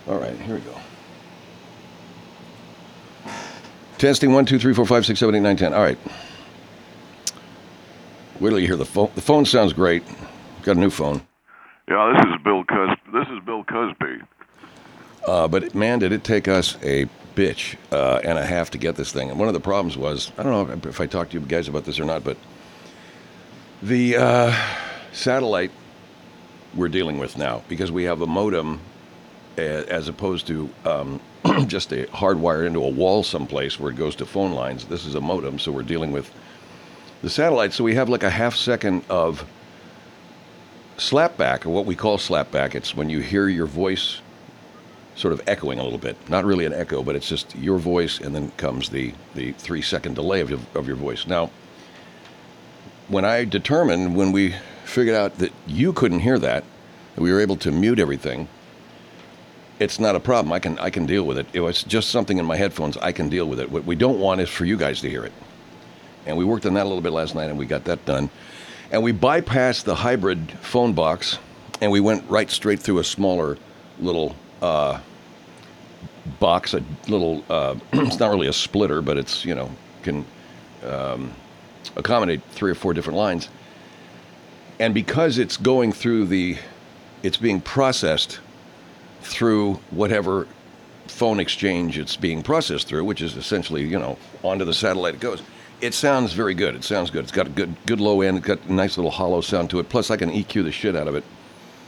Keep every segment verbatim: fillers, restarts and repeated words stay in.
All right, here we go. Testing one, two, three, four, five, six, seven, eight, nine, ten. All right. Wait till you hear the phone. The phone sounds great. Got a new phone. Yeah, this is Bill Cos. This is Bill Cosby. Uh, but man, did it take us a bitch uh, and a half to get this thing. And one of the problems was, I don't know if I talked to you guys about this or not, but the uh, satellite we're dealing with now, because we have a modem as opposed to um, just a hardwired into a wall someplace where it goes to phone lines. This is a modem, so we're dealing with the satellite. So we have like a half second of slapback, or what we call slapback. It's when you hear your voice sort of echoing a little bit. Not really an echo, but it's just your voice, and then comes the, the three-second delay of your, of your voice. Now, when I determined, when we figured out that you couldn't hear that, that we were able to mute everything, it's not a problem. I can I can deal with it. It was just something in my headphones. I can deal with it. What we don't want is for you guys to hear it. And we worked on that a little bit last night, and we got that done. And we bypassed the hybrid phone box, and we went right straight through a smaller little uh, box, a little, uh, it's not really a splitter, but it's, you know, can um, accommodate three or four different lines. And because it's going through the, it's being processed through whatever phone exchange it's being processed through, which is essentially, you know, onto the satellite it goes. It sounds very good. It sounds good. It's got a good good low end. It's got a nice little hollow sound to it. Plus, I can E Q the shit out of it.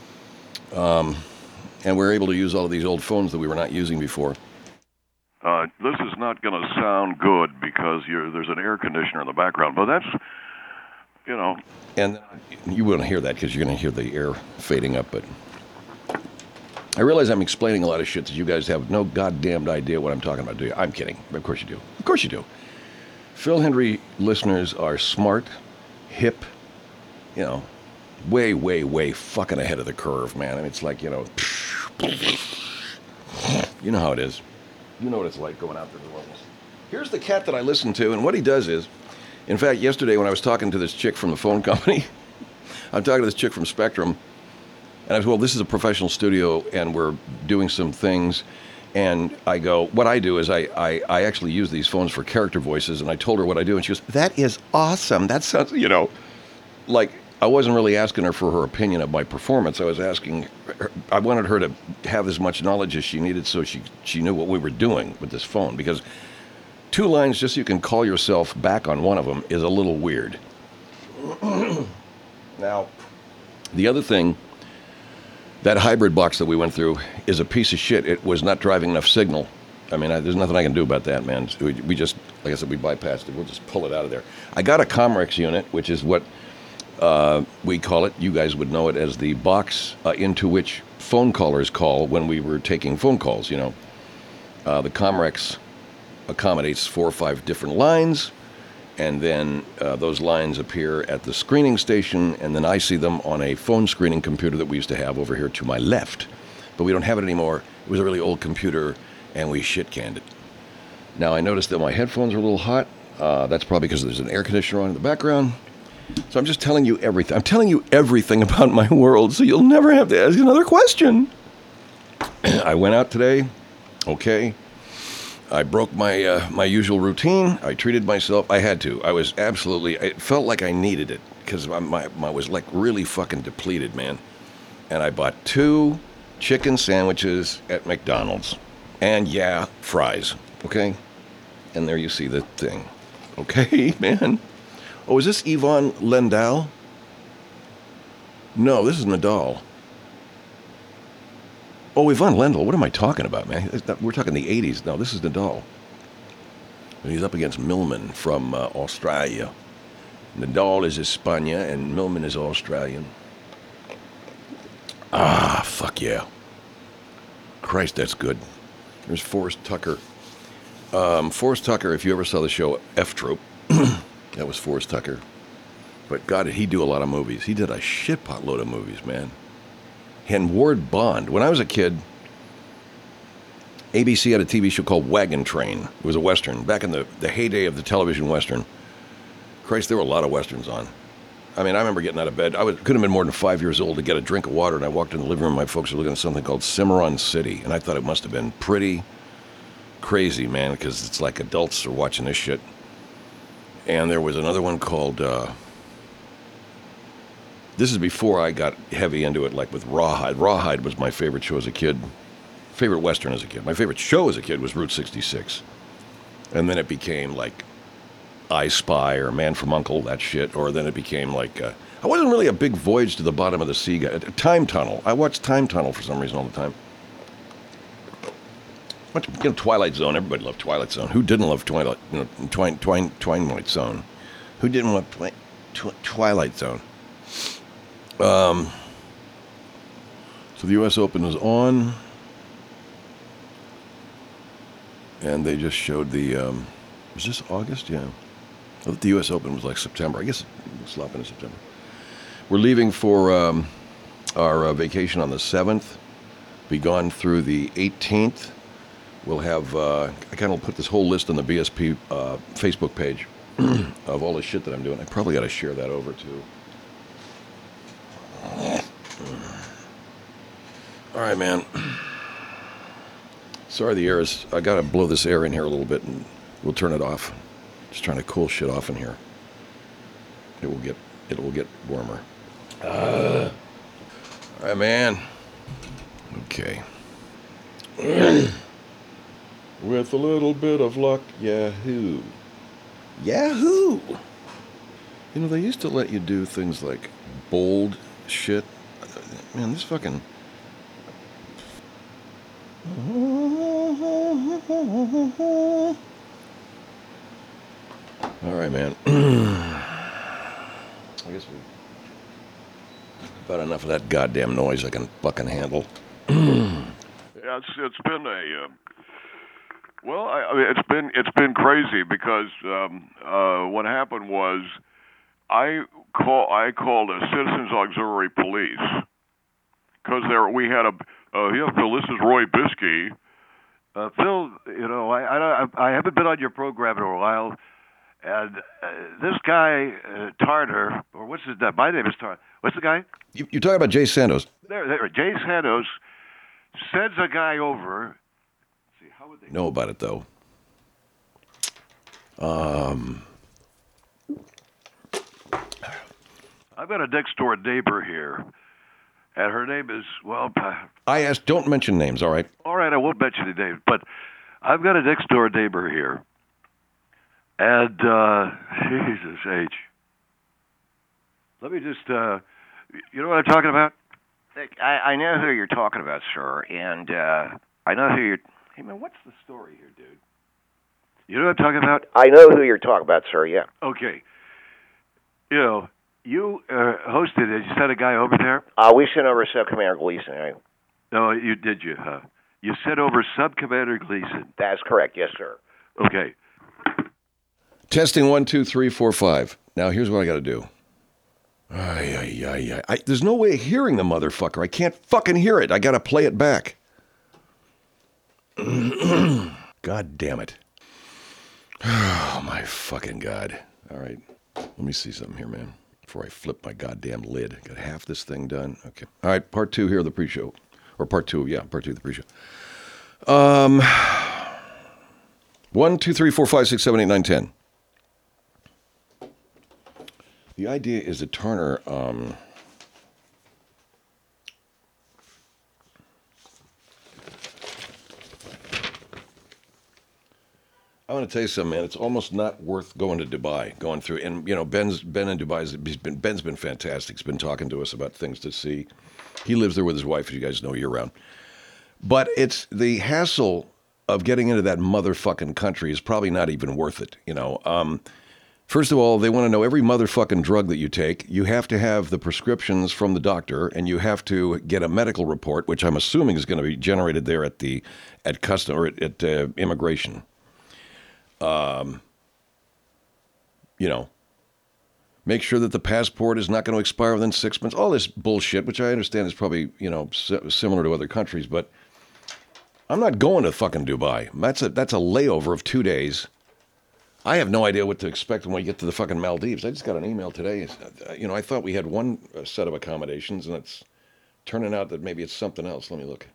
Um, and we're able to use all of these old phones that we were not using before. Uh, this is not going to sound good because you're, there's an air conditioner in the background, but that's, you know. And you won't hear that because you're going to hear the air fading up, but I realize I'm explaining a lot of shit that you guys have no goddamned idea what I'm talking about, do you? I'm kidding. Of course you do. Of course you do. Phil Hendrie listeners are smart, hip, you know, way, way, way fucking ahead of the curve, man. I mean, it's like, you know, you know how it is. You know what it's like going out there to the wilderness. Here's the cat that I listen to, and what he does is, in fact, yesterday when I was talking to this chick from the phone company, I'm talking to this chick from Spectrum, and I was, well, this is a professional studio, and we're doing some things. And I go, what I do is I, I, I actually use these phones for character voices. And I told her what I do. And she goes, that is awesome. That sounds, you know, like I wasn't really asking her for her opinion of my performance. I was asking her, I wanted her to have as much knowledge as she needed so she, she knew what we were doing with this phone. Because two lines just so you can call yourself back on one of them is a little weird. Now, the other thing, that hybrid box that we went through is a piece of shit. It was not driving enough signal. I mean, I, there's nothing I can do about that, man. We, we just, like I said, we bypassed it. We'll just pull it out of there. I got a Comrex unit, which is what uh, we call it. You guys would know it as the box uh, into which phone callers call when we were taking phone calls, you know. Uh, the Comrex accommodates four or five different lines, and then uh, those lines appear at the screening station, and then I see them on a phone screening computer that we used to have over here to my left. But we don't have it anymore. It was a really old computer, and we shit-canned it. Now, I noticed that my headphones are a little hot. Uh, that's probably because there's an air conditioner on in the background. So I'm just telling you everything. I'm telling you everything about my world, so you'll never have to ask another question. I went out today. Okay. I broke my uh, my usual routine. I treated myself. I had to. I was absolutely, it felt like I needed it because my, my, my was like really fucking depleted, man. And I bought two chicken sandwiches at McDonald's. And yeah, fries. Okay? And there you see the thing. Okay, man. Oh, is this Yvonne Lendal? No, this is Nadal. Oh, Yvonne Lendl, what am I talking about, man? We're talking the eighties. No, this is Nadal. And he's up against Millman from uh, Australia. Nadal is España, and Millman is Australian. Ah, fuck yeah. Christ, that's good. There's Forrest Tucker. Um, Forrest Tucker, if you ever saw the show F-Troop, that was Forrest Tucker. But God, did he do a lot of movies. He did a shit pot load of movies, man. And Ward Bond. When I was a kid, A B C had a T V show called Wagon Train. It was a Western. Back in the, the heyday of the television Western. Christ, there were a lot of Westerns on. I mean, I remember getting out of bed. I was, couldn't have been more than five years old to get a drink of water, and I walked in the living room. My folks were looking at something called Cimarron City, and I thought it must have been pretty crazy, man, because it's like adults are watching this shit. And there was another one called, uh, this is before I got heavy into it, like with Rawhide. Rawhide was my favorite show as a kid, favorite Western as a kid. My favorite show as a kid was Route sixty-six. And then it became like I Spy or Man from U N C L E, that shit. Or then it became like, uh, I wasn't really a big Voyage to the Bottom of the Sea guy. Time Tunnel. I watched Time Tunnel for some reason all the time. Watch, you know, Twilight Zone. Everybody loved Twilight Zone. Who didn't love Twilight? You know, Twine, Twine, Twilight Zone. Who didn't love twi- twi- Twilight Zone? Um. So the U S Open is on, and they just showed the. Um, was this August? Yeah. I thought the U S Open was like September. I guess it's slopping in September. We're leaving for um, our uh, vacation on the seventh. Be gone through the eighteenth. We'll have, uh, I kind of put this whole list on the B S P uh, Facebook page of all the shit that I'm doing. I probably got to share that over too. All right, man. Sorry the air is, I got to blow this air in here a little bit and we'll turn it off. Just trying to cool shit off in here. It will get, it will get warmer. Uh, all right, man. Okay. With a little bit of luck, Yahoo. Yahoo! You know, they used to let you do things like bold shit. Man, this fucking... All right, man. I guess we... About enough of that goddamn noise I can fucking handle. Yeah, it's, it's been a... Uh... Well, I, I mean, it's been it's been crazy because um, uh, what happened was I call I called a Citizens Auxiliary Police because there we had a uh, yeah Phil, this is Roy Biskey. Uh, Phil, you know I, I I haven't been on your program in a while, and uh, this guy uh, Tarter or what's his name? My name is Tarter. What's the guy? You, you're talking about Jay Santos. There, there. Jay Santos sends a guy over. How would they know about it though? Um, I've got a next door neighbor here, and her name is well. I asked, don't mention names, all right? All right, I won't mention the names, but I've got a next door neighbor here, and uh, Jesus H. Let me just, uh, you know what I'm talking about? I, I know who you're talking about, sir, and uh, I know who you're. Hey, man, what's the story here, dude? You know what I'm talking about? I know who you're talking about, sir, yeah. Okay. You know, you uh, hosted it. You sent a guy over there? Uh, we sent over Sub-Commander Gleason. Right? No, you did you, huh? You sent over Sub-Commander Gleason. That's correct, yes, sir. Okay. Testing one, two, three, four, five. Now, here's what I got to do. Ay, ay, ay, ay. I, there's no way of hearing the motherfucker. I can't fucking hear it. I got to play it back. God damn it. Oh, my fucking God. All right. Let me see something here, man, before I flip my goddamn lid. Got half this thing done. Okay. All right, part two here of the pre-show. Or part two, yeah, part two of the pre-show. Um, one, two, three, four, five, six, seven, eight, nine, ten. The idea is that Turner... Um, I want to tell you something, man. It's almost not worth going to Dubai, going through. And, you know, Ben's Ben in Dubai, he's been, Ben's been fantastic. He's been talking to us about things to see. He lives there with his wife, as you guys know, year-round. But it's the hassle of getting into that motherfucking country is probably not even worth it, you know. Um, first of all, they want to know every motherfucking drug that you take. You have to have the prescriptions from the doctor, and you have to get a medical report, which I'm assuming is going to be generated there at the at custom or at, at uh, immigration. Um, you know, make sure that the passport is not going to expire within six months. All this bullshit, which I understand is probably, you know, similar to other countries, but I'm not going to fucking Dubai. That's a, that's a layover of two days. I have no idea what to expect when we get to the fucking Maldives. I just got an email today. Uh, You know, I thought we had one uh, set of accommodations, and it's turning out that maybe it's something else. Let me look.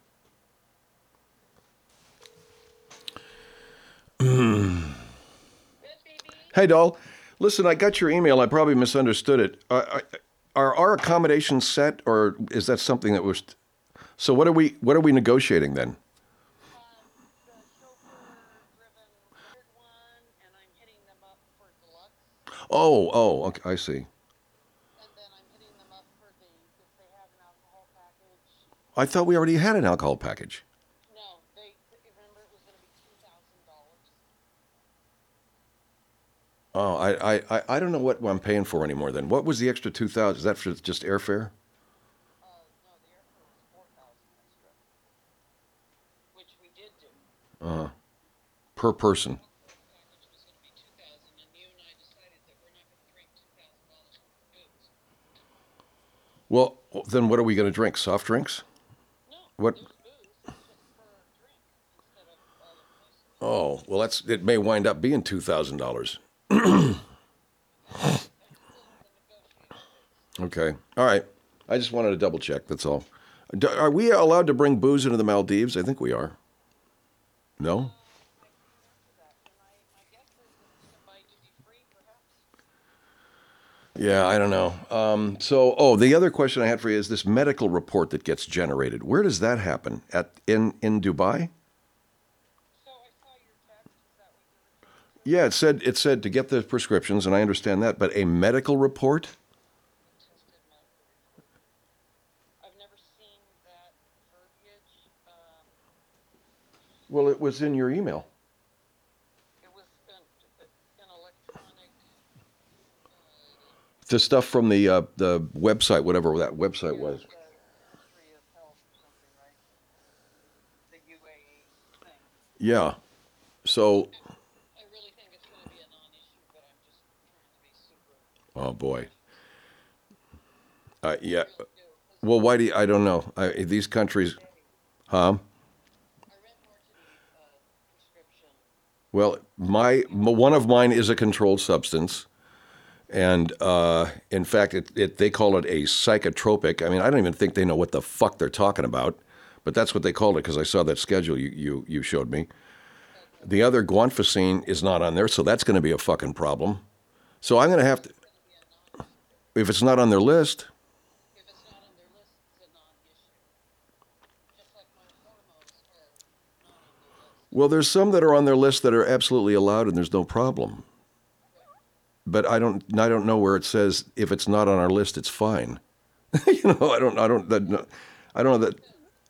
Hey, doll. Listen, I got your email. I probably misunderstood it. Are, are, are our accommodations set, or is that something that was? So what are we? What are we negotiating then? Oh, oh, okay, I see. I thought we already had an alcohol package. Oh, I, I, I- I don't know what I'm paying for anymore. Then what was the extra two thousand? Is that for just airfare? Uh, per person. Well, then what are we going to drink? Soft drinks? What? Oh, well, that's it. May wind up being two thousand dollars. Okay. All right. I just wanted to double check. That's all. Do- Are we allowed to bring booze into the Maldives? I think we are. No? Yeah, I don't know. Um, so, oh, the other question I had for you is this medical report that gets generated. Where does that happen? At in in Dubai? Yeah, it said it said to get the prescriptions, and I understand that, but a medical report? Well, it was in your email. The stuff from the uh, the website, whatever that website was. Yeah. So, oh boy. Uh, yeah. Well, why do you, I don't know. I, these countries, huh? Well, my one of mine is a controlled substance, and uh, in fact, it, it they call it a psychotropic. I mean, I don't even think they know what the fuck they're talking about, but that's what they called it because I saw that schedule you you you showed me. The other guanfacine is not on there, so that's going to be a fucking problem. So I'm going to have to, if it's not on their list. Well, there's some that are on their list that are absolutely allowed, and there's no problem. But I don't, I don't know where it says if it's not on our list, it's fine. you know, I don't, I don't, that, no, I don't know that.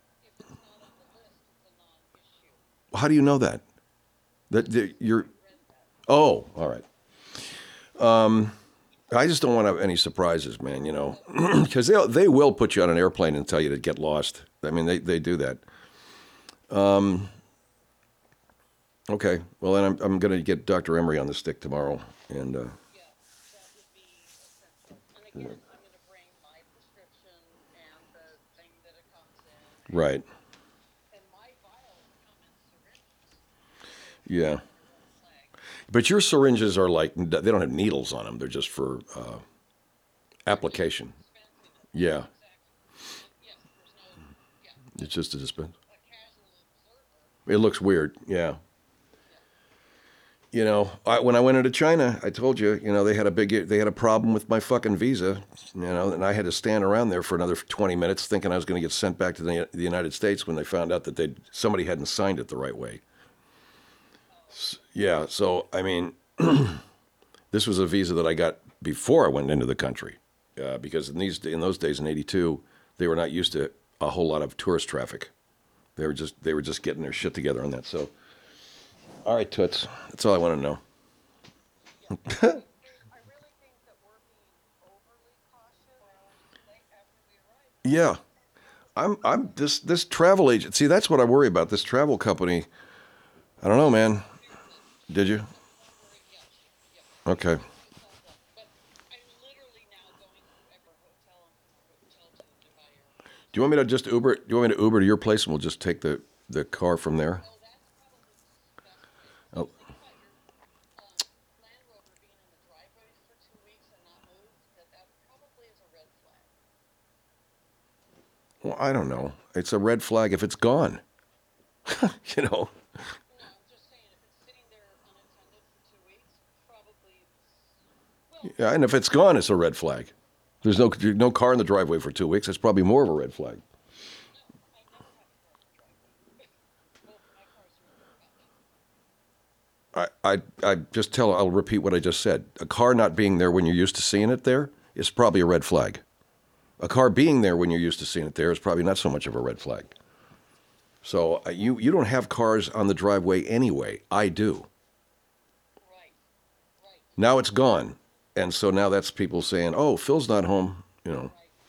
How do you know that? That, that you're. Oh, all right. I just don't want to have any surprises, man. You know, because they they will put you on an airplane and tell you to get lost. I mean, they they do that. Okay. Well, then I'm I'm going to get Doctor Emery on the stick tomorrow, and. Uh, Right. Yeah. But your syringes are like, they don't have needles on them. They're just for uh, application. Yeah. It's just a dispense. It looks weird. Yeah. You know, I, when I went into China, I told you, you know, they had a big, they had a problem with my fucking visa, you know, and I had to stand around there for another twenty minutes thinking I was going to get sent back to the, the United States when they found out that they somebody hadn't signed it the right way. S- Yeah. So, I mean, this was a visa that I got before I went into the country, uh, because in these in those days in eighty-two, they were not used to a whole lot of tourist traffic. They were just they were just getting their shit together on that. So, all right, toots, that's all I want to know. Yeah, I'm I'm this this travel agent. See, that's what I worry about. This travel company. I don't know, man. Did you? Okay. Do you want me to just Uber? Do you want me to Uber to your place and we'll just take the the car from there? Oh, Well, I don't know. It's a red flag if it's gone. You know. Yeah, and if it's gone, it's a red flag. There's no no car in the driveway for two weeks. It's probably more of a red flag. I, I, I just tell, I'll repeat what I just said. A car not being there when you're used to seeing it there is probably a red flag. A car being there when you're used to seeing it there is probably not so much of a red flag. So uh, you, you don't have cars on the driveway anyway. I do. Now it's gone. And so now that's people saying, oh, Phil's not home, you know.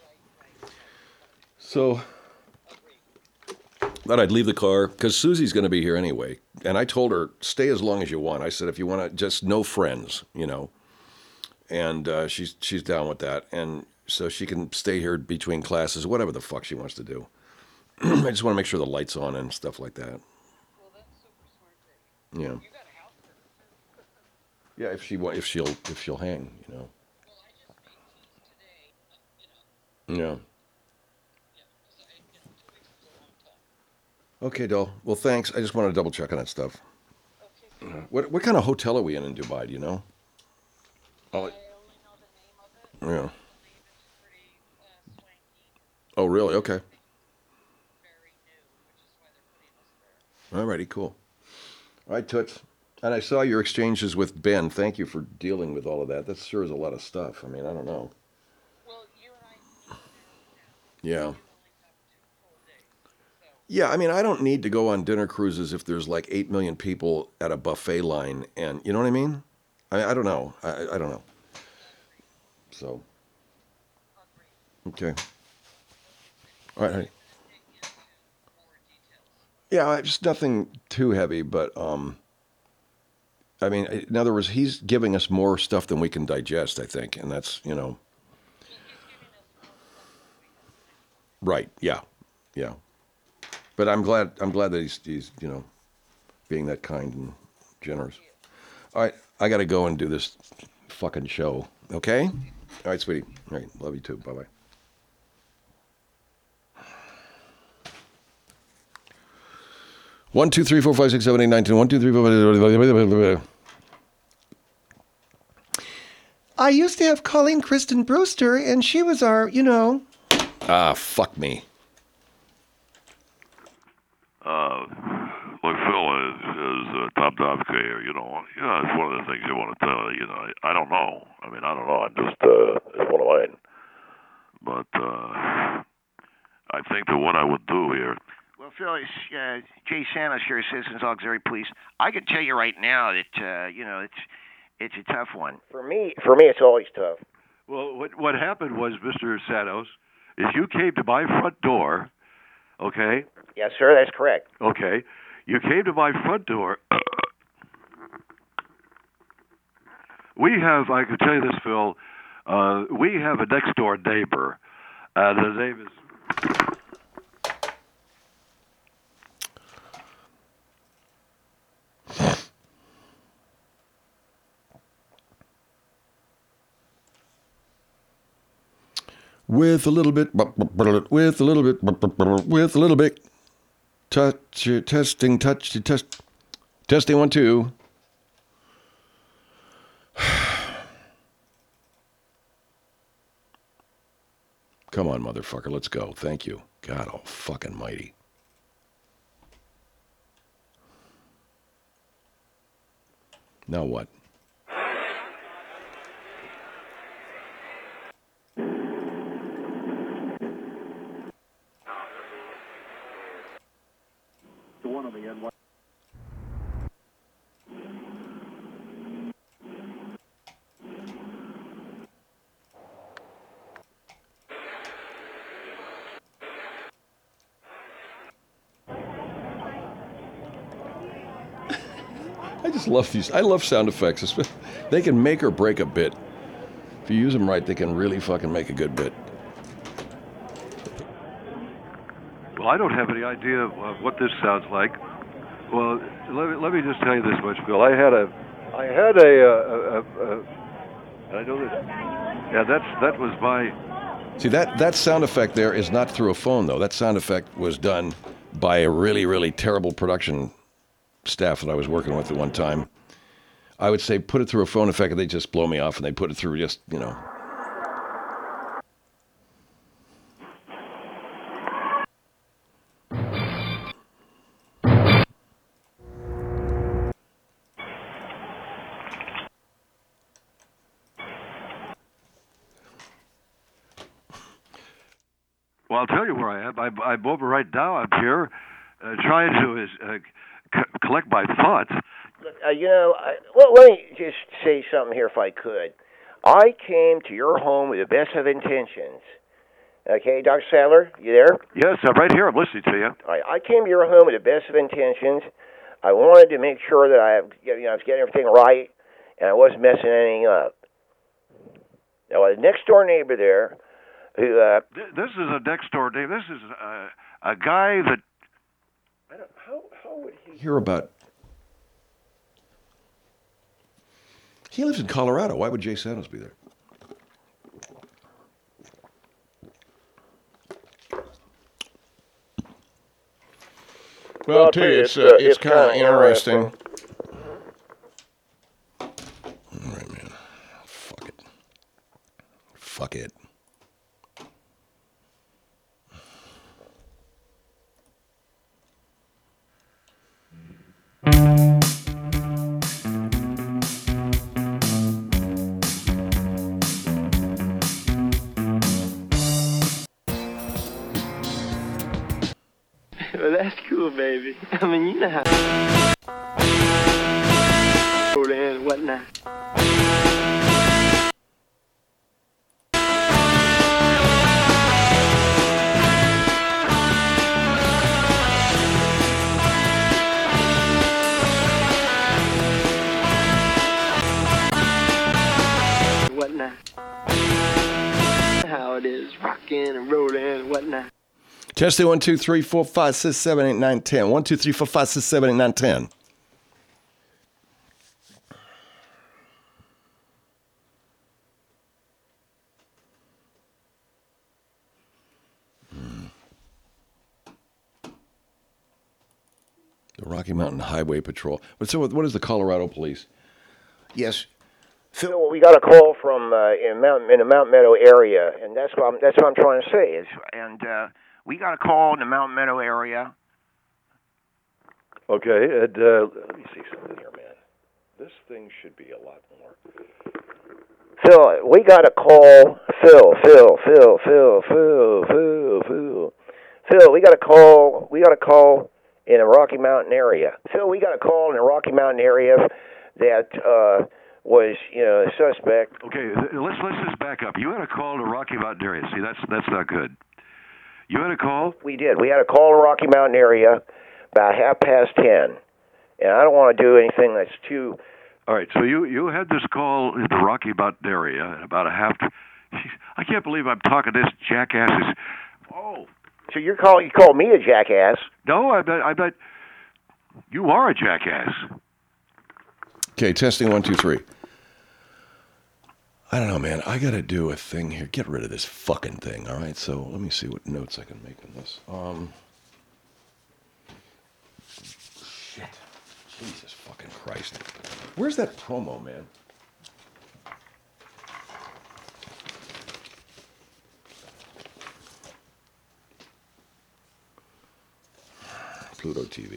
So thought I'd leave the car because Susie's going to be here anyway. And I told her, stay as long as you want. I said, if you want to, just no friends, you know. And uh, she's she's down with that. And so she can stay here between classes, whatever the fuck she wants to do. I just want to make sure the light's on and stuff like that. Well, that's super smart, Jake. Yeah. You got a house there. Yeah, if she wa- if she'll if she'll hang, you know. Well, I just made teas today, uh, you know, Yeah. yeah, because I, you know, two weeks is a long time. Okay, doll. Well, thanks. I just wanted to double check on that stuff. Okay, so What what kind of hotel are we in in Dubai? Do you know? I Oh, only know the name of it. yeah. I believe it's pretty uh, swanky, Oh, really? Okay. very new, which is why they're putting us there. Alrighty, cool. All right, Toots. And I saw your exchanges with Ben. Thank you for dealing with all of that. That sure is a lot of stuff. I mean, I don't know. Well, you and I, Yeah. we only have two full days, so Yeah, I mean, I don't need to go on dinner cruises if there's like eight million people at a buffet line, and you know what I mean? I, I don't know. I, I don't know. So, agreed. okay. All right, honey. Dig into more details. Yeah, I- just nothing too heavy, but um, I mean, in other words, he's giving us more stuff than we can digest, I think, and that's, you know, He, he's giving us more stuff than we have to. right. Yeah, yeah. But I'm glad. I'm glad that he's, he's, you know, being that kind and generous. All right, I got to go and do this fucking show. Okay. All right, sweetie. All right, love you too. Bye bye. One, two, three, four, five, six, seven, eight, nine, ten. One, two, three, four, five. I used to have Colleen Kristen Brewster, and she was our, you know. Ah, fuck me. Uh, look, Phil is, is uh, top dog here. You know, yeah, it's one of the things you want to tell. You know, I, I don't know. I mean, I don't know. I'm just uh, it's one of mine. But uh, I think that what I would do here. Well, Phil, it's uh, Jay Sanos here, Citizens Auxiliary Police. I can tell you right now that uh, you know it's it's a tough one. For me, for me, it's always tough. Well, what what happened was, Mister Santos, is you came to my front door. Okay. Yes, sir, that's correct. Okay. You came to my front door. We have, I can tell you this, Phil, uh, we have a next door neighbor. Uh, the name is. With a little bit, with a little bit, with a little bit. Touch, testing, touch, test, testing one, two. Come on, motherfucker, let's go. Thank you. God, oh, fucking mighty. Now what? One on the N Y. I just love these. I love sound effects. They can make or break a bit. If you use them right, they can really fucking make a good bit. Well, I don't have any idea of what this sounds like. Well, let me, let me just tell you this much, Phil. I had a, I had a, uh, a, a, a and I know that, yeah, that's that was my, See, that, that sound effect there is not through a phone, though. That sound effect was done by a really, really terrible production staff that I was working with at one time. I would say put it through a phone effect and they just blow me off, and they put it through just, you know. Well, I'll tell you where I am. I'm, I'm over right now. I'm here uh, trying to uh, c- collect my thoughts. Uh, you know, I, well, let me just say something here if I could. I came to your home with the best of intentions. Okay, Doctor Sadler, you there? Yes, I'm right here. I'm listening to you. I, I came to your home with the best of intentions. I wanted to make sure that I, you know, I was getting everything right and I wasn't messing anything up. Now, the next door neighbor there, who uh, This is a next door neighbor. This is a, a guy that. I don't, how how would he? Hear about. He lives in Colorado. Why would Jay Santos be there? Well, I'll tell you, it's, uh, it's kind of interesting. All right, man. Fuck it. Fuck it. Well, that's cool, baby. I mean, you know how and whatnot. Whatnot. How it is, rocking and rolling and whatnot. Testing one, two, three, four, five, six, seven, eight, nine, ten. One, two, three, four, five, six, seven, eight, nine, ten. Hmm. The Rocky Mountain Highway Patrol. But so, what is the Colorado Police? Yes. Phil, we got a call from uh, in Mount in the Mount Meadow area, and that's what I'm, that's what I'm trying to say. Is and uh, we got a call in the Mount Meadow area. Okay, and uh, Let me see something here, man. This thing should be a lot more. Phil, we got a call. Phil, Phil, Phil, Phil, Phil, Phil, Phil, Phil. We got a call. We got a call in the Rocky Mountain area. Phil, we got a call in the Rocky Mountain area that uh, was, you know, a suspect. okay, let's let's just back up. You had a call to Rocky Mountain area. See, that's that's not good. You had a call. We did. We had a call in the Rocky Mountain area about half past ten, and I don't want to do anything that's too. All right, so you, you had this call in the Rocky Mountain area at about a half. I can't believe I'm talking to this jackass. Is, oh, So you're call you called me a jackass? no, I bet I bet you are a jackass. Okay, testing one, two, three. I don't know, man. I got to do a thing here. Get rid of this fucking thing, all right? So let me see what notes I can make on this. Um, shit. Jesus fucking Christ. Where's that promo, man? Pluto T V.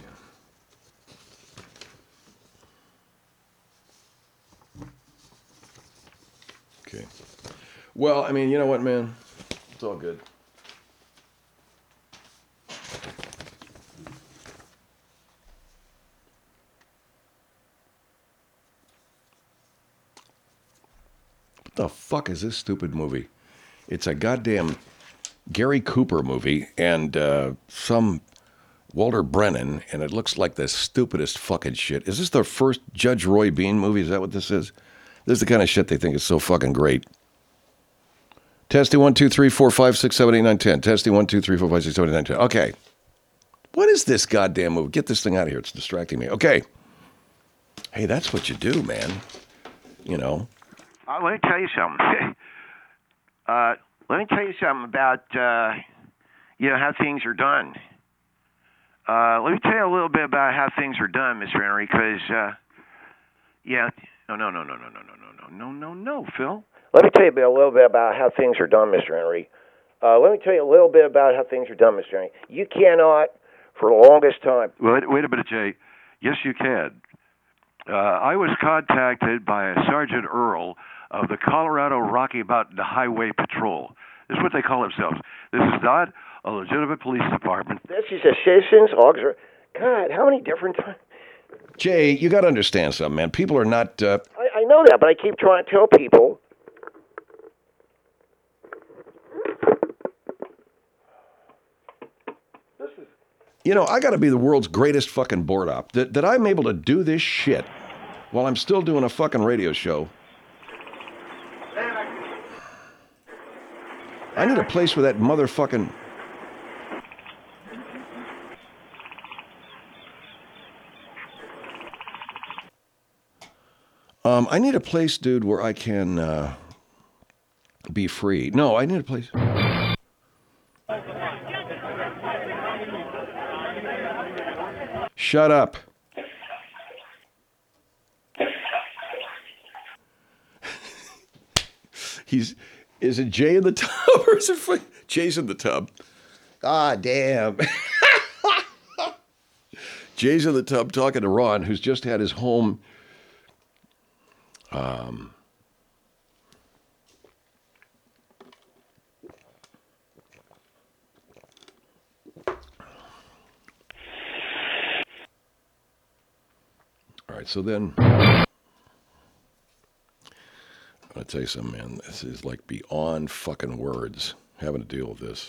Okay. Well, I mean, you know what, man? It's all good. What the fuck is this stupid movie? It's a goddamn Gary Cooper movie and uh, some Walter Brennan, and it looks like the stupidest fucking shit. Is this their first Judge Roy Bean movie? Is that what this is? This is the kind of shit they think is so fucking great. Testing one, two, three, four, five, six, seven, eight, nine, ten. Testing one, two, three, four, five, six, seven, eight, nine, ten. Okay. What is this goddamn movie? Get this thing out of here. It's distracting me. Okay. Hey, that's what you do, man. You know. Uh, let me tell you something. uh, Let me tell you something about, uh, you know, how things are done. Uh, let me tell you a little bit about how things are done, Mister Henry, because, uh, yeah, no, no, no, no, no, no, no, no, no, no, no, Phil. Let me tell you a little bit about how things are done, Mister Henry. Uh, let me tell you a little bit about how things are done, Mister Henry. You cannot, for the longest time. Wait, wait a minute, Jay. Yes, you can. Uh, I was contacted by a Sergeant Earl of the Colorado Rocky Mountain Highway Patrol. This is what they call themselves. This is not a legitimate police department. This is a citizens auxiliary. God, how many different times? Jay, you got to understand something, man. People are not. Uh, I, I know that, but I keep trying to tell people. You know, I got to be the world's greatest fucking board op. That, that I'm able to do this shit while I'm still doing a fucking radio show. I need a place where that motherfucking... Um, I need a place, dude, where I can uh, be free. No, I need a place... Shut up. He's, is it Jay in the tub or is it Jay's in the tub? Ah, damn. Jay's in the tub talking to Ron, who's just had his home. Um, all right, so then, I'm going to tell you something, man. This is like beyond fucking words, having to deal with this.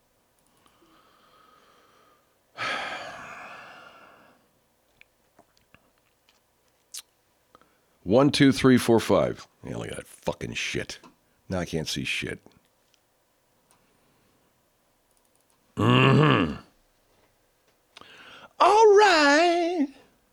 One, two, three, four, five. Yeah, look at that fucking shit. Now I can't see shit. Mm-hmm. All right.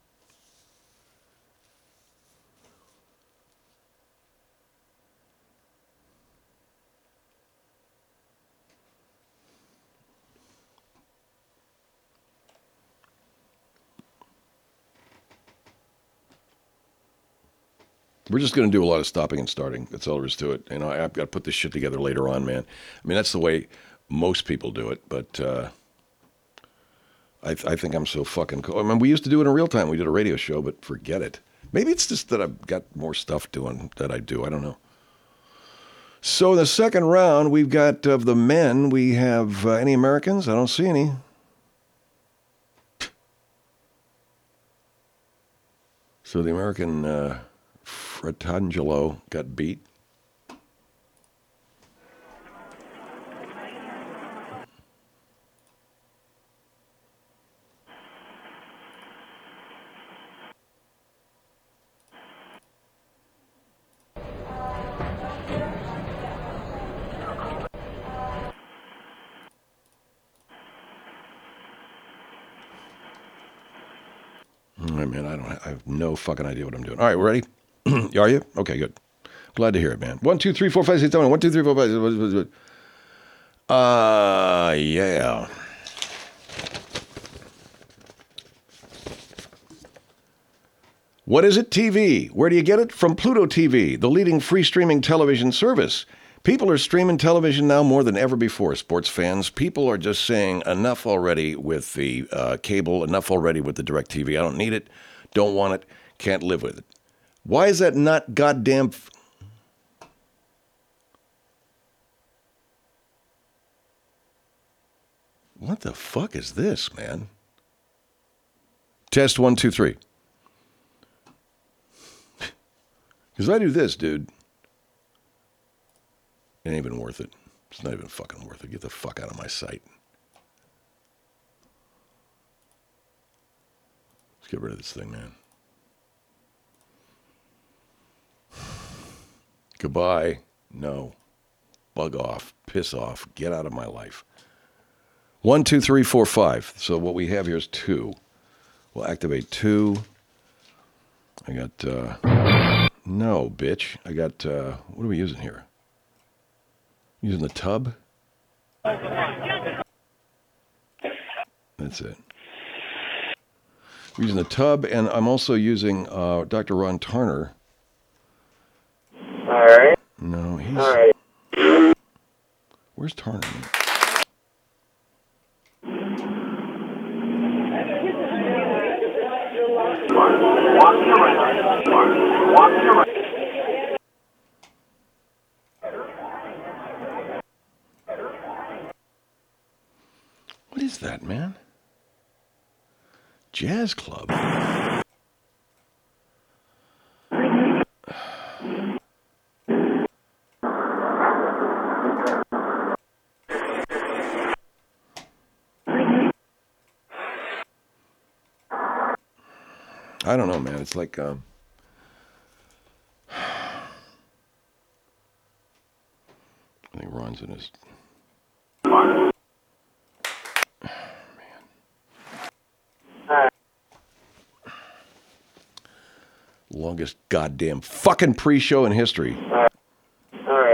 We're just going to do a lot of stopping and starting. That's all there is to it. You know, I've got to put this shit together later on, man. I mean, that's the way most people do it, but uh, I, th- I think I'm so fucking cool. I mean, we used to do it in real time. We did a radio show, but forget it. Maybe it's just that I've got more stuff doing that I do. I don't know. So in the second round, we've got of the men, we have uh, any Americans? I don't see any. So the American... Uh, Fratangelo got beat. I mean, I don't. I have no fucking idea what I'm doing. All right, we're ready. Are you? Okay, good. Glad to hear it, man. One, two, three, four, five, six, seven. One, two, three, four, five, six. Uh, yeah. What is it? T V. Where do you get it? From Pluto T V, the leading free streaming television service. People are streaming television now more than ever before, sports fans. People are just saying enough already with the uh, cable, enough already with the direct T V. I don't need it, don't want it, can't live with it. Why is that not goddamn... F- what the fuck is this, man? Test one, two, three. Because I do this, dude. It ain't even worth it. It's not even fucking worth it. Get the fuck out of my sight. Let's get rid of this thing, man. Goodbye. No. Bug off. Piss off. Get out of my life. One, two, three, four, five. So what we have here is two. We'll activate two. I got, uh... no, bitch. I got, uh... what are we using here? Using the tub. That's it. I'm using the tub, and I'm also using uh, Doctor Ron Tarner. All right. No, he's. All right. Where's Tarner? What is that, man? Jazz club. I don't know, man. It's like um, I think Ron's in his. Longest goddamn fucking pre-show in history. All right.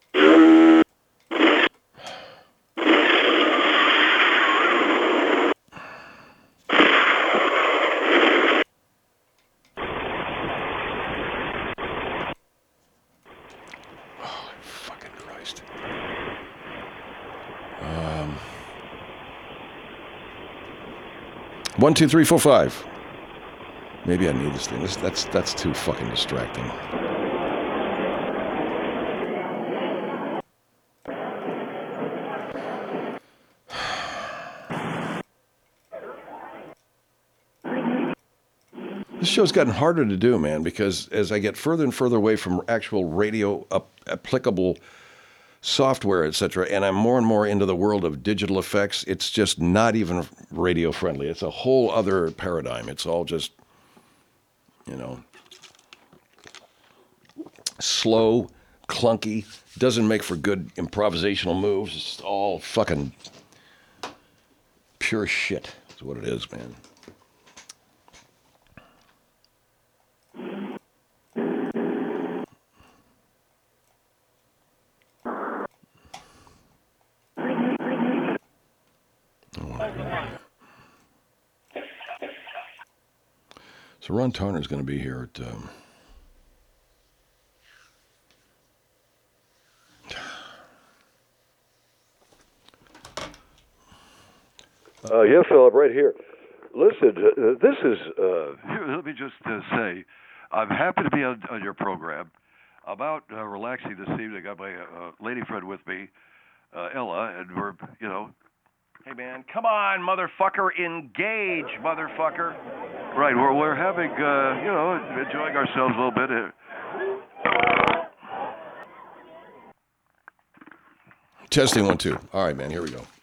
Oh, fucking Christ. Um, one, two, three, four, five. Maybe I need this thing. This, that's that's too fucking distracting. This show's gotten harder to do, man, because as I get further and further away from actual radio up, applicable software, et cetera, and I'm more and more into the world of digital effects, it's just not even radio friendly. It's a whole other paradigm. It's all just, you know, slow, clunky, doesn't make for good improvisational moves. It's all fucking pure shit. That's what it is, man. So Ron Tarner's going to be here at. Um, Uh, yeah, Philip, right here. Listen, uh, this is. Uh, here, let me just uh, say, I'm happy to be on, on your program. I'm out uh, relaxing this evening. I got my uh, lady friend with me, uh, Ella, and we're, you know. Hey, man, come on, motherfucker, engage, motherfucker. Right, we're we're having, uh, you know, enjoying ourselves a little bit. Testing one, two. All right, man, here we go.